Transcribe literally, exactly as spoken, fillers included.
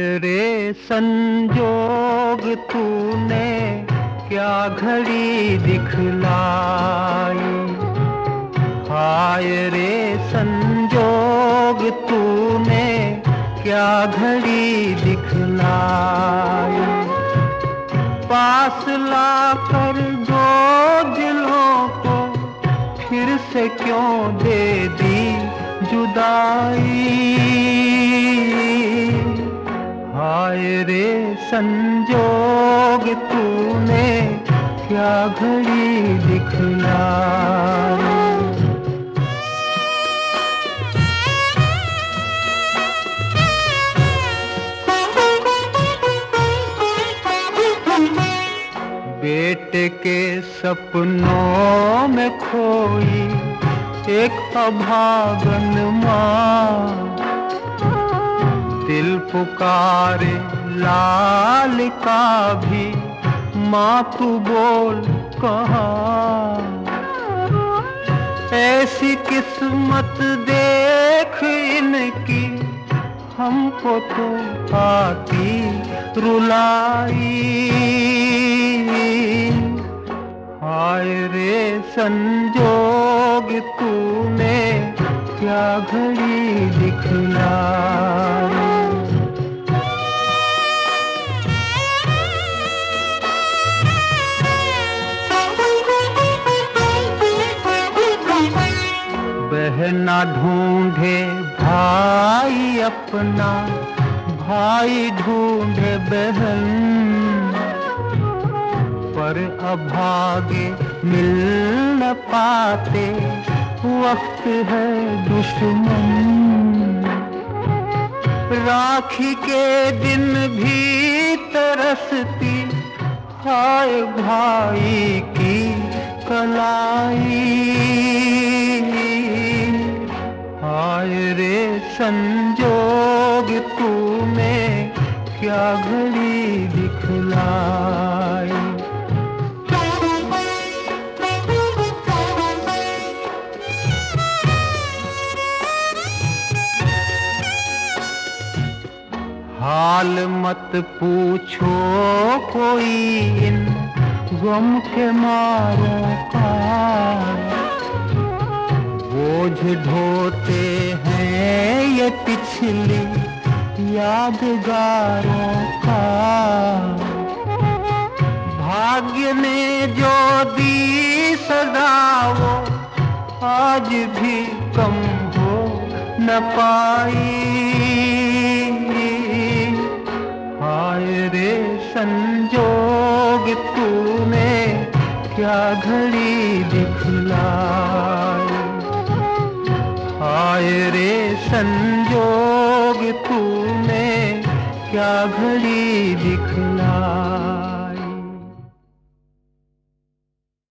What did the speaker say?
रे संजोग तूने क्या घड़ी दिखलाई। हाय रे संजोग तूने क्या घड़ी दिखलाई। पास लाकर दो दिलों को फिर से क्यों दे दी जुदाई। हाय रे संजोग तूने क्या घड़ी दिखलाई। बेटे के सपनों में खोई एक अभागन माँ। दिल पुकारे लाल का भी माँ तू बोल कहाँ। ऐसी किस्मत देख इनकी हमको तो आती रुलाई। हाय रे संजोग तूने क्या घड़ी दिखलाई। बहना ढूंढे भाई अपना, भाई ढूंढे बहन। पर अभागे मिल न पाते, वक्त है दुश्मन। राखी के दिन भी तरसती, हाय भाई की कलाई। हाय रे संजोग तूने क्या घड़ी दिखलाई। हाल मत पूछो कोई इन गम के मारों का। बोझ ढोते हैं ये पिछली यादगारों का। भाग्य ने जो दी सदा वो आज भी कम हो न पाई। हाय रे संजोग तूने क्या घड़ी दिखलाई। हाय रे संजोग तूने क्या घड़ी दिखलाई।